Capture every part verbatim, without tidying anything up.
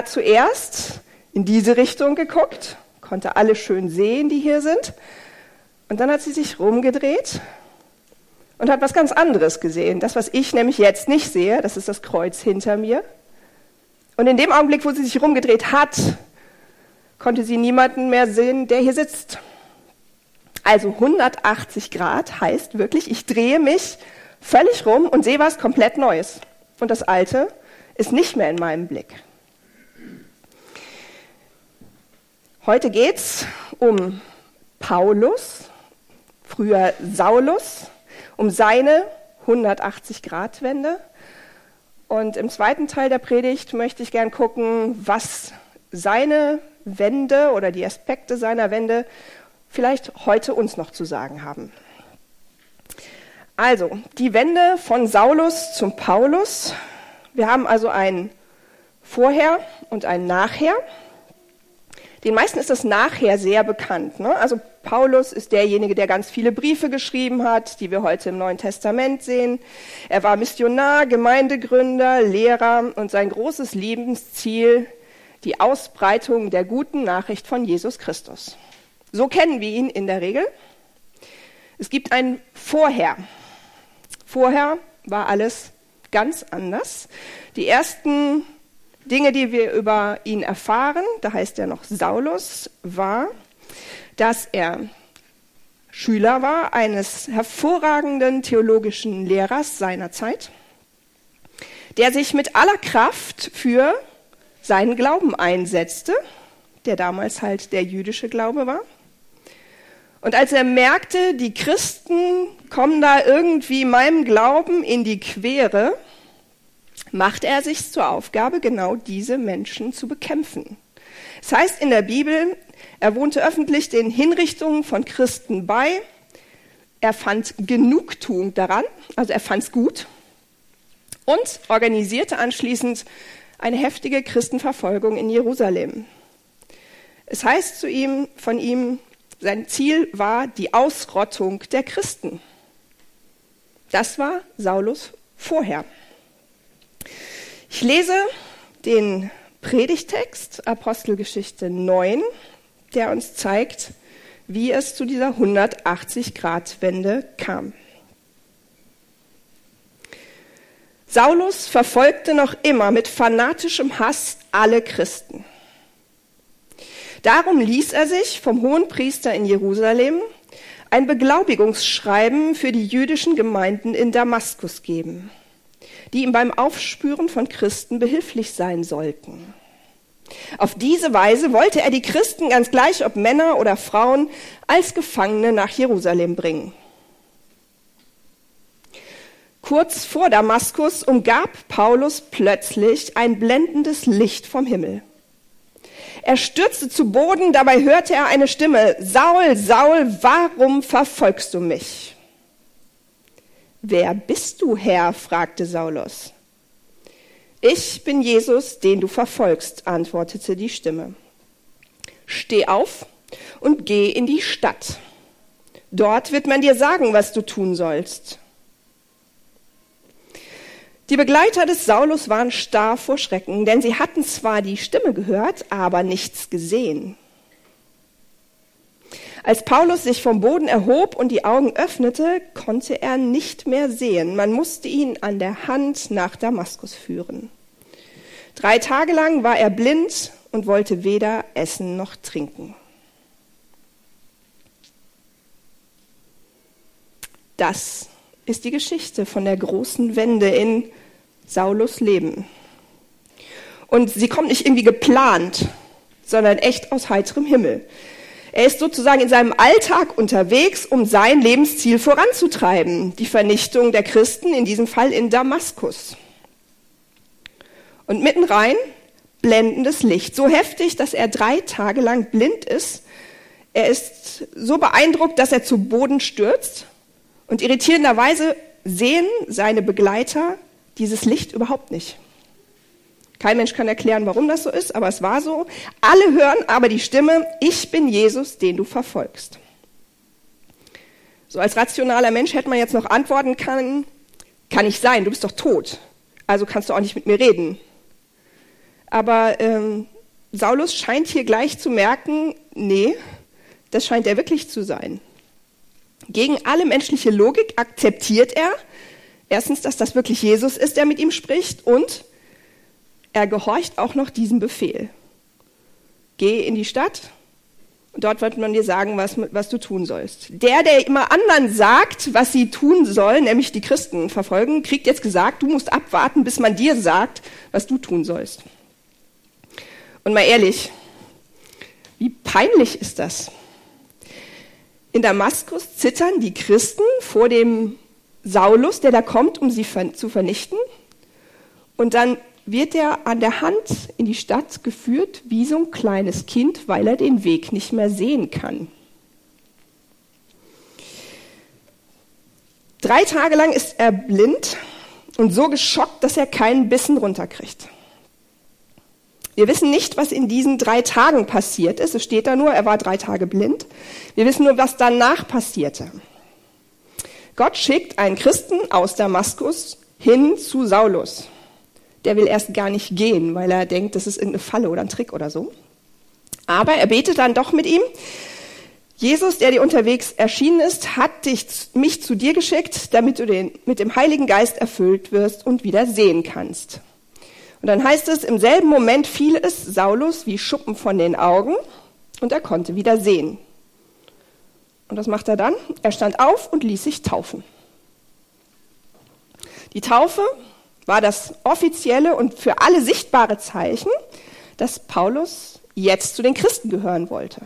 hat zuerst in diese Richtung geguckt, konnte alle schön sehen, die hier sind. Und dann hat sie sich rumgedreht und hat was ganz anderes gesehen. Das, was ich nämlich jetzt nicht sehe, das ist das Kreuz hinter mir. Und in dem Augenblick, wo sie sich rumgedreht hat, konnte sie niemanden mehr sehen, der hier sitzt. Also hundertachtzig Grad heißt wirklich, ich drehe mich völlig rum und sehe was komplett Neues. Und das Alte ist nicht mehr in meinem Blick. Heute geht es um Paulus, früher Saulus, um seine hundertachtzig-Grad-Wende. Und im zweiten Teil der Predigt möchte ich gern gucken, was seine Wende oder die Aspekte seiner Wende vielleicht heute uns noch zu sagen haben. Also, die Wende von Saulus zum Paulus. Wir haben also ein Vorher und ein Nachher. Den meisten ist das Nachher sehr bekannt, ne? Also Paulus ist derjenige, der ganz viele Briefe geschrieben hat, die wir heute im Neuen Testament sehen. Er war Missionar, Gemeindegründer, Lehrer und sein großes Lebensziel, die Ausbreitung der guten Nachricht von Jesus Christus. So kennen wir ihn in der Regel. Es gibt ein Vorher. Vorher war alles ganz anders. Die ersten Dinge, die wir über ihn erfahren, da heißt er noch Saulus, war, dass er Schüler war eines hervorragenden theologischen Lehrers seiner Zeit, der sich mit aller Kraft für seinen Glauben einsetzte, der damals halt der jüdische Glaube war. Und als er merkte, die Christen kommen da irgendwie meinem Glauben in die Quere, macht er sich zur Aufgabe, genau diese Menschen zu bekämpfen. Es heißt in der Bibel, er wohnte öffentlich den Hinrichtungen von Christen bei, er fand Genugtuung daran, also er fand es gut und organisierte anschließend eine heftige Christenverfolgung in Jerusalem. Es heißt zu ihm, von ihm, sein Ziel war die Ausrottung der Christen. Das war Saulus vorher. Ich lese den Predigtext, Apostelgeschichte neun, der uns zeigt, wie es zu dieser hundertachtzig-Grad-Wende kam. Saulus verfolgte noch immer mit fanatischem Hass alle Christen. Darum ließ er sich vom Hohenpriester in Jerusalem ein Beglaubigungsschreiben für die jüdischen Gemeinden in Damaskus geben, die ihm beim Aufspüren von Christen behilflich sein sollten. Auf diese Weise wollte er die Christen, ganz gleich ob Männer oder Frauen, als Gefangene nach Jerusalem bringen. Kurz vor Damaskus umgab Paulus plötzlich ein blendendes Licht vom Himmel. Er stürzte zu Boden, dabei hörte er eine Stimme: Saul, Saul, warum verfolgst du mich? Wer bist du, Herr? Fragte Saulus. Ich bin Jesus, den du verfolgst, antwortete die Stimme. Steh auf und geh in die Stadt. Dort wird man dir sagen, was du tun sollst. Die Begleiter des Saulus waren starr vor Schrecken, denn sie hatten zwar die Stimme gehört, aber nichts gesehen. Als Paulus sich vom Boden erhob und die Augen öffnete, konnte er nicht mehr sehen. Man musste ihn an der Hand nach Damaskus führen. Drei Tage lang war er blind und wollte weder essen noch trinken. Das ist die Geschichte von der großen Wende in Saulus Leben. Und sie kommt nicht irgendwie geplant, sondern echt aus heiterem Himmel. Er ist sozusagen in seinem Alltag unterwegs, um sein Lebensziel voranzutreiben, die Vernichtung der Christen, in diesem Fall in Damaskus. Und mitten rein blendendes Licht, so heftig, dass er drei Tage lang blind ist. Er ist so beeindruckt, dass er zu Boden stürzt. Und irritierenderweise sehen seine Begleiter dieses Licht überhaupt nicht. Kein Mensch kann erklären, warum das so ist, aber es war so. Alle hören aber die Stimme: Ich bin Jesus, den du verfolgst. So als rationaler Mensch hätte man jetzt noch antworten können: Kann nicht sein, du bist doch tot, also kannst du auch nicht mit mir reden. Aber ähm, Saulus scheint hier gleich zu merken, nee, das scheint er wirklich zu sein. Gegen alle menschliche Logik akzeptiert er erstens, dass das wirklich Jesus ist, der mit ihm spricht, und er gehorcht auch noch diesem Befehl. Geh in die Stadt und dort wird man dir sagen, was, was du tun sollst. Der, der immer anderen sagt, was sie tun sollen, nämlich die Christen verfolgen, kriegt jetzt gesagt, du musst abwarten, bis man dir sagt, was du tun sollst. Und mal ehrlich, wie peinlich ist das? In Damaskus zittern die Christen vor dem Saulus, der da kommt, um sie zu vernichten. Und dann wird er an der Hand in die Stadt geführt, wie so ein kleines Kind, weil er den Weg nicht mehr sehen kann. Drei Tage lang ist er blind und so geschockt, dass er keinen Bissen runterkriegt. Wir wissen nicht, was in diesen drei Tagen passiert ist. Es steht da nur, er war drei Tage blind. Wir wissen nur, was danach passierte. Gott schickt einen Christen aus Damaskus hin zu Saulus. Der will erst gar nicht gehen, weil er denkt, das ist irgendeine Falle oder ein Trick oder so. Aber er betet dann doch mit ihm. Jesus, der dir unterwegs erschienen ist, hat dich, mich zu dir geschickt, damit du den, mit dem Heiligen Geist erfüllt wirst und wieder sehen kannst. Und dann heißt es, im selben Moment fiel es Saulus wie Schuppen von den Augen und er konnte wieder sehen. Und was macht er dann? Er stand auf und ließ sich taufen. Die Taufe war das offizielle und für alle sichtbare Zeichen, dass Paulus jetzt zu den Christen gehören wollte.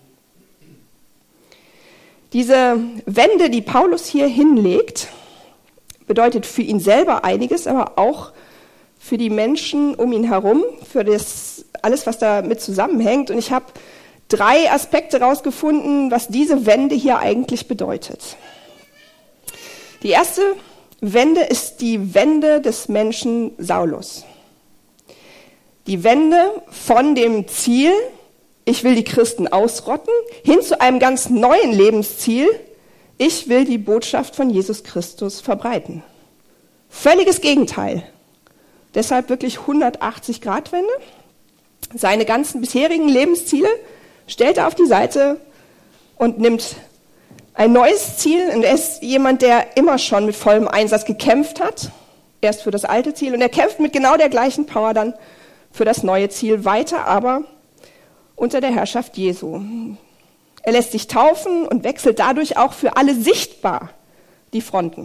Diese Wende, die Paulus hier hinlegt, bedeutet für ihn selber einiges, aber auch für die Menschen um ihn herum, für das alles, was damit zusammenhängt. Und ich habe drei Aspekte rausgefunden, was diese Wende hier eigentlich bedeutet. Die erste Wende ist die Wende des Menschen Saulus. Die Wende von dem Ziel, ich will die Christen ausrotten, hin zu einem ganz neuen Lebensziel, ich will die Botschaft von Jesus Christus verbreiten. Völliges Gegenteil. Deshalb wirklich hundertachtzig Grad Wende. Seine ganzen bisherigen Lebensziele stellt er auf die Seite und nimmt ein neues Ziel. Und er ist jemand, der immer schon mit vollem Einsatz gekämpft hat. Erst für das alte Ziel. Und er kämpft mit genau der gleichen Power dann für das neue Ziel weiter, aber unter der Herrschaft Jesu. Er lässt sich taufen und wechselt dadurch auch für alle sichtbar die Fronten.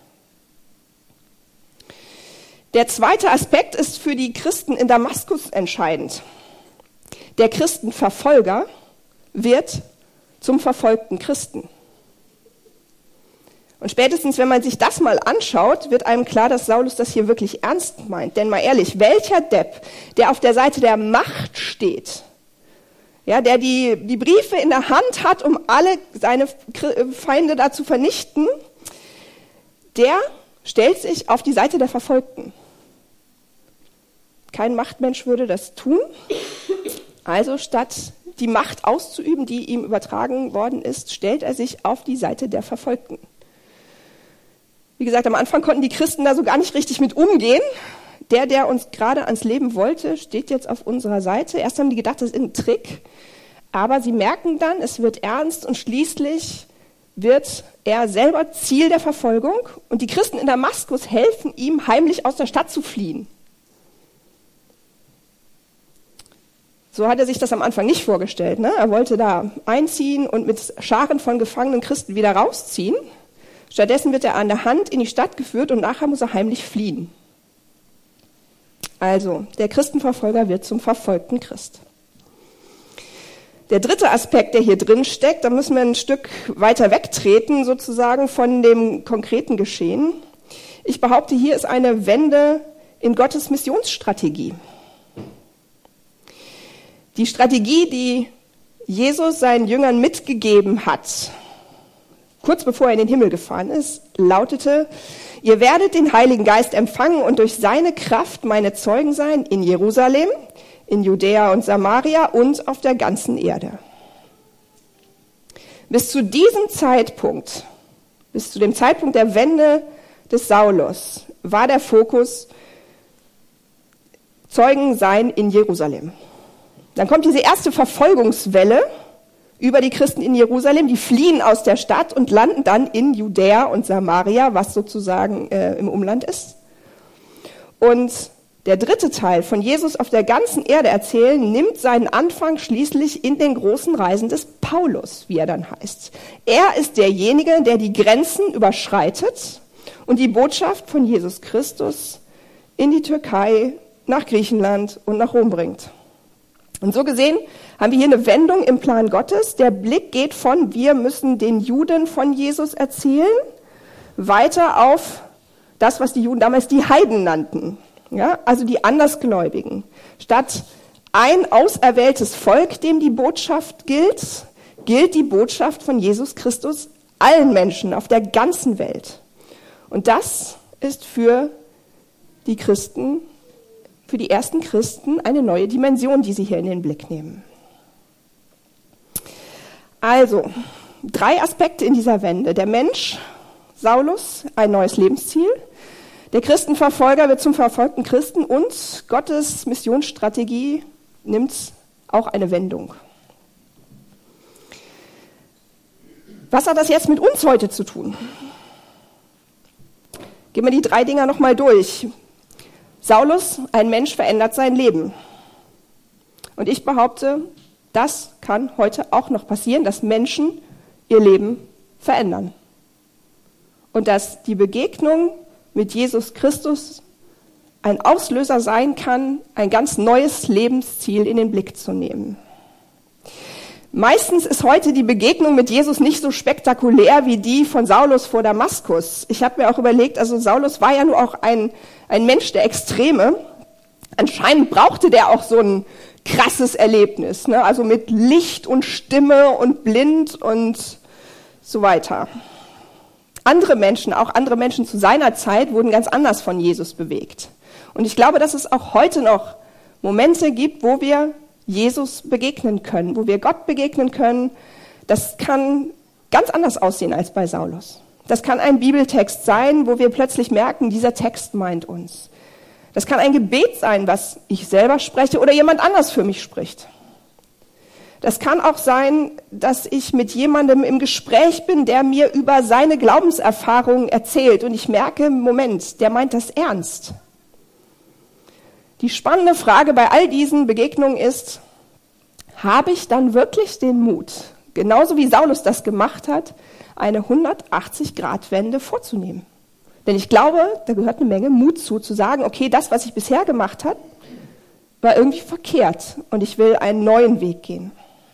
Der zweite Aspekt ist für die Christen in Damaskus entscheidend. Der Christenverfolger wird zum verfolgten Christen. Und spätestens, wenn man sich das mal anschaut, wird einem klar, dass Saulus das hier wirklich ernst meint. Denn mal ehrlich, welcher Depp, der auf der Seite der Macht steht, ja, der die, die Briefe in der Hand hat, um alle seine Feinde da zu vernichten, der stellt sich auf die Seite der Verfolgten. Kein Machtmensch würde das tun. Also statt die Macht auszuüben, die ihm übertragen worden ist, stellt er sich auf die Seite der Verfolgten. Wie gesagt, am Anfang konnten die Christen da so gar nicht richtig mit umgehen. Der, der uns gerade ans Leben wollte, steht jetzt auf unserer Seite. Erst haben die gedacht, das ist ein Trick. Aber sie merken dann, es wird ernst und schließlich wird er selber Ziel der Verfolgung. Und die Christen in Damaskus helfen ihm, heimlich aus der Stadt zu fliehen. So hat er sich das am Anfang nicht vorgestellt. Ne? Er wollte da einziehen und mit Scharen von gefangenen Christen wieder rausziehen. Stattdessen wird er an der Hand in die Stadt geführt und nachher muss er heimlich fliehen. Also, der Christenverfolger wird zum verfolgten Christ. Der dritte Aspekt, der hier drin steckt, da müssen wir ein Stück weiter wegtreten, sozusagen von dem konkreten Geschehen. Ich behaupte, hier ist eine Wende in Gottes Missionsstrategie. Die Strategie, die Jesus seinen Jüngern mitgegeben hat, kurz bevor er in den Himmel gefahren ist, lautete: Ihr werdet den Heiligen Geist empfangen und durch seine Kraft meine Zeugen sein in Jerusalem, in Judäa und Samaria und auf der ganzen Erde. Bis zu diesem Zeitpunkt, bis zu dem Zeitpunkt der Wende des Saulus, war der Fokus Zeugen sein in Jerusalem. Dann kommt diese erste Verfolgungswelle über die Christen in Jerusalem. Die fliehen aus der Stadt und landen dann in Judäa und Samaria, was sozusagen äh, im Umland ist. Und der dritte Teil von Jesus auf der ganzen Erde erzählen, nimmt seinen Anfang schließlich in den großen Reisen des Paulus, wie er dann heißt. Er ist derjenige, der die Grenzen überschreitet und die Botschaft von Jesus Christus in die Türkei, nach Griechenland und nach Rom bringt. Und so gesehen haben wir hier eine Wendung im Plan Gottes. Der Blick geht von, wir müssen den Juden von Jesus erzählen, weiter auf das, was die Juden damals die Heiden nannten. Ja, also die Andersgläubigen. Statt ein auserwähltes Volk, dem die Botschaft gilt, gilt die Botschaft von Jesus Christus allen Menschen auf der ganzen Welt. Und das ist für die Christen, für die ersten Christen eine neue Dimension, die sie hier in den Blick nehmen. Also, drei Aspekte in dieser Wende. Der Mensch, Saulus, ein neues Lebensziel. Der Christenverfolger wird zum verfolgten Christen und Gottes Missionsstrategie nimmt auch eine Wendung. Was hat das jetzt mit uns heute zu tun? Gehen wir die drei Dinger nochmal durch. Saulus, ein Mensch, verändert sein Leben. Und ich behaupte, das kann heute auch noch passieren, dass Menschen ihr Leben verändern. Und dass die Begegnung mit Jesus Christus ein Auslöser sein kann, ein ganz neues Lebensziel in den Blick zu nehmen. Meistens ist heute die Begegnung mit Jesus nicht so spektakulär wie die von Saulus vor Damaskus. Ich habe mir auch überlegt, also Saulus war ja nur auch ein, ein Mensch der Extreme. Anscheinend brauchte der auch so ein krasses Erlebnis, ne? Also mit Licht und Stimme und blind und so weiter. Andere Menschen, auch andere Menschen zu seiner Zeit, wurden ganz anders von Jesus bewegt. Und ich glaube, dass es auch heute noch Momente gibt, wo wir Jesus begegnen können, wo wir Gott begegnen können. Das kann ganz anders aussehen als bei Saulus. Das kann ein Bibeltext sein, wo wir plötzlich merken, dieser Text meint uns. Das kann ein Gebet sein, was ich selber spreche oder jemand anders für mich spricht. Das kann auch sein, dass ich mit jemandem im Gespräch bin, der mir über seine Glaubenserfahrungen erzählt und ich merke, Moment, der meint das ernst. Die spannende Frage bei all diesen Begegnungen ist, habe ich dann wirklich den Mut, genauso wie Saulus das gemacht hat, eine hundertachtzig-Grad-Wende vorzunehmen? Denn ich glaube, da gehört eine Menge Mut zu, zu sagen, okay, das, was ich bisher gemacht habe, war irgendwie verkehrt und ich will einen neuen Weg gehen.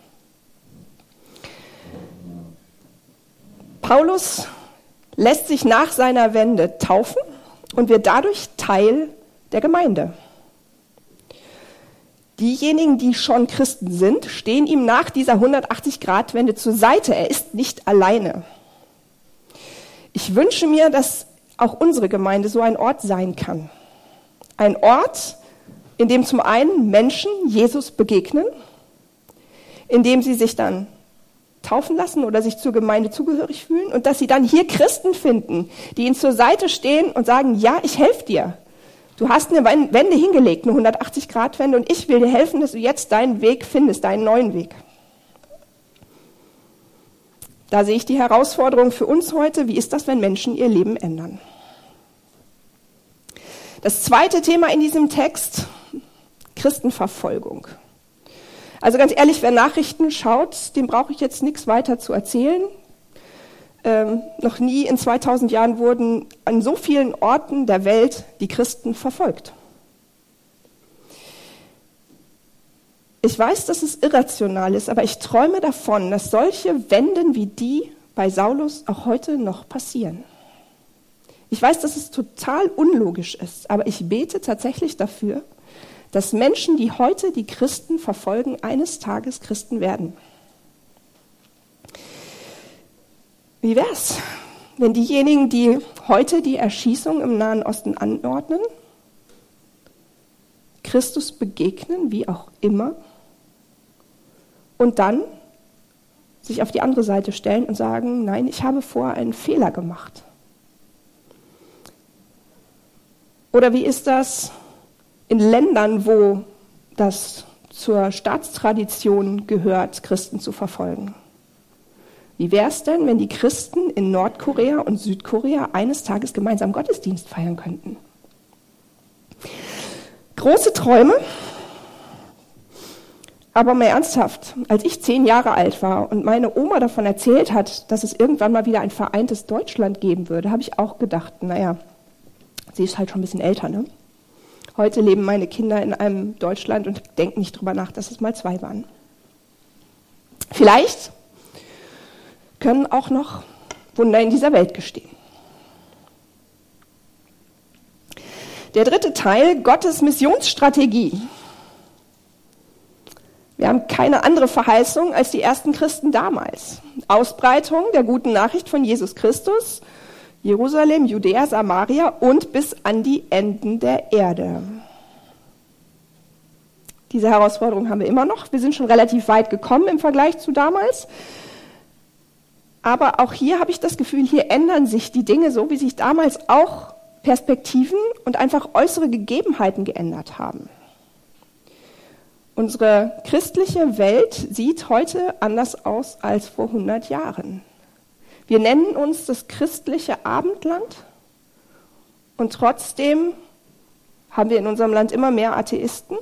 Paulus lässt sich nach seiner Wende taufen und wird dadurch Teil der Gemeinde. Diejenigen, die schon Christen sind, stehen ihm nach dieser hundertachtzig-Grad-Wende zur Seite. Er ist nicht alleine. Ich wünsche mir, dass auch unsere Gemeinde so ein Ort sein kann. Ein Ort, in dem zum einen Menschen Jesus begegnen, in dem sie sich dann taufen lassen oder sich zur Gemeinde zugehörig fühlen und dass sie dann hier Christen finden, die ihnen zur Seite stehen und sagen, ja, ich helfe dir. Du hast eine Wende hingelegt, eine hundertachtzig-Grad-Wende und ich will dir helfen, dass du jetzt deinen Weg findest, deinen neuen Weg. Da sehe ich die Herausforderung für uns heute, wie ist das, wenn Menschen ihr Leben ändern? Das zweite Thema in diesem Text, Christenverfolgung. Also ganz ehrlich, wer Nachrichten schaut, dem brauche ich jetzt nichts weiter zu erzählen. Ähm, noch nie in zweitausend Jahren wurden an so vielen Orten der Welt die Christen verfolgt. Ich weiß, dass es irrational ist, aber ich träume davon, dass solche Wenden wie die bei Saulus auch heute noch passieren. Ich weiß, dass es total unlogisch ist, aber ich bete tatsächlich dafür, dass Menschen, die heute die Christen verfolgen, eines Tages Christen werden. Wie wär's, wenn diejenigen, die heute die Erschießung im Nahen Osten anordnen, Christus begegnen, wie auch immer, und dann sich auf die andere Seite stellen und sagen, nein, ich habe vorher einen Fehler gemacht. Oder wie ist das, in Ländern, wo das zur Staatstradition gehört, Christen zu verfolgen. Wie wäre es denn, wenn die Christen in Nordkorea und Südkorea eines Tages gemeinsam Gottesdienst feiern könnten? Große Träume, aber mal ernsthaft, als ich zehn Jahre alt war und meine Oma davon erzählt hat, dass es irgendwann mal wieder ein vereintes Deutschland geben würde, habe ich auch gedacht, naja, sie ist halt schon ein bisschen älter, ne? Heute leben meine Kinder in einem Deutschland und denken nicht drüber nach, dass es mal zwei waren. Vielleicht können auch noch Wunder in dieser Welt geschehen. Der dritte Teil, Gottes Missionsstrategie. Wir haben keine andere Verheißung als die ersten Christen damals. Ausbreitung der guten Nachricht von Jesus Christus, Jerusalem, Judäa, Samaria und bis an die Enden der Erde. Diese Herausforderung haben wir immer noch. Wir sind schon relativ weit gekommen im Vergleich zu damals. Aber auch hier habe ich das Gefühl, hier ändern sich die Dinge so, wie sich damals auch Perspektiven und einfach äußere Gegebenheiten geändert haben. Unsere christliche Welt sieht heute anders aus als vor hundert Jahren. Wir nennen uns das christliche Abendland und trotzdem haben wir in unserem Land immer mehr Atheisten.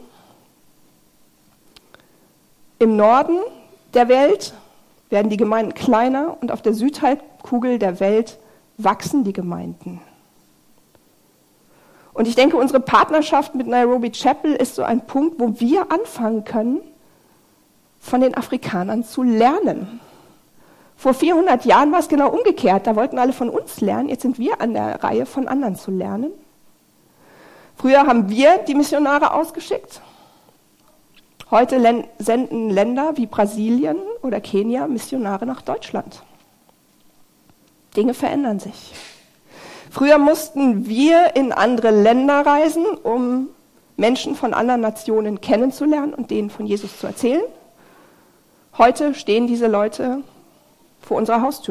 Im Norden der Welt werden die Gemeinden kleiner und auf der Südhalbkugel der Welt wachsen die Gemeinden. Und ich denke, unsere Partnerschaft mit Nairobi Chapel ist so ein Punkt, wo wir anfangen können, von den Afrikanern zu lernen. Vor vierhundert Jahren war es genau umgekehrt. Da wollten alle von uns lernen. Jetzt sind wir an der Reihe, von anderen zu lernen. Früher haben wir die Missionare ausgeschickt. Heute senden Länder wie Brasilien oder Kenia Missionare nach Deutschland. Dinge verändern sich. Früher mussten wir in andere Länder reisen, um Menschen von anderen Nationen kennenzulernen und denen von Jesus zu erzählen. Heute stehen diese Leute vor unserer Haustür.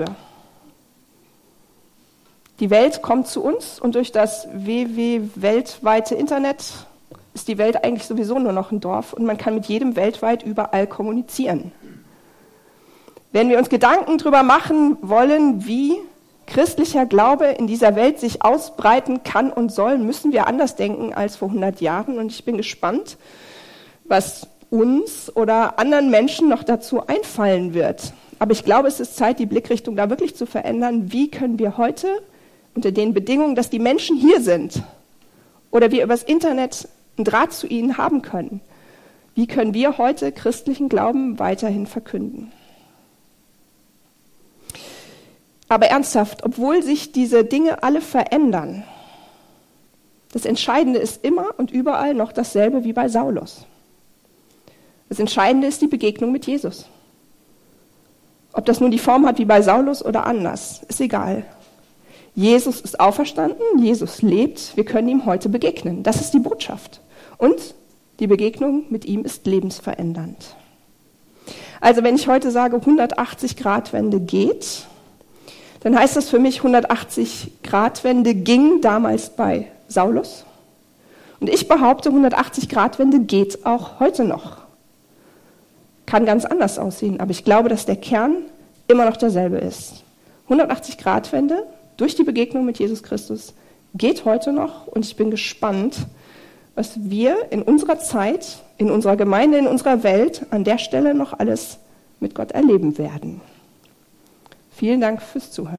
Die Welt kommt zu uns und durch das W W weltweite Internet ist die Welt eigentlich sowieso nur noch ein Dorf und man kann mit jedem weltweit überall kommunizieren. Wenn wir uns Gedanken darüber machen wollen, wie christlicher Glaube in dieser Welt sich ausbreiten kann und soll, müssen wir anders denken als vor hundert Jahren. Und ich bin gespannt, was uns oder anderen Menschen noch dazu einfallen wird. Aber ich glaube, es ist Zeit, die Blickrichtung da wirklich zu verändern. Wie können wir heute unter den Bedingungen, dass die Menschen hier sind oder wir übers Internet einen Draht zu ihnen haben können, wie können wir heute christlichen Glauben weiterhin verkünden? Aber ernsthaft, obwohl sich diese Dinge alle verändern, das Entscheidende ist immer und überall noch dasselbe wie bei Saulus. Das Entscheidende ist die Begegnung mit Jesus. Ob das nun die Form hat wie bei Saulus oder anders, ist egal. Jesus ist auferstanden, Jesus lebt, wir können ihm heute begegnen. Das ist die Botschaft. Und die Begegnung mit ihm ist lebensverändernd. Also wenn ich heute sage, hundertachtzig Grad Wende geht, dann heißt das für mich, hundertachtzig Grad Wende ging damals bei Saulus. Und ich behaupte, hundertachtzig Grad Wende geht auch heute noch. Kann ganz anders aussehen, aber ich glaube, dass der Kern immer noch derselbe ist. hundertachtzig Grad Wende durch die Begegnung mit Jesus Christus geht heute noch und ich bin gespannt, was wir in unserer Zeit, in unserer Gemeinde, in unserer Welt an der Stelle noch alles mit Gott erleben werden. Vielen Dank fürs Zuhören.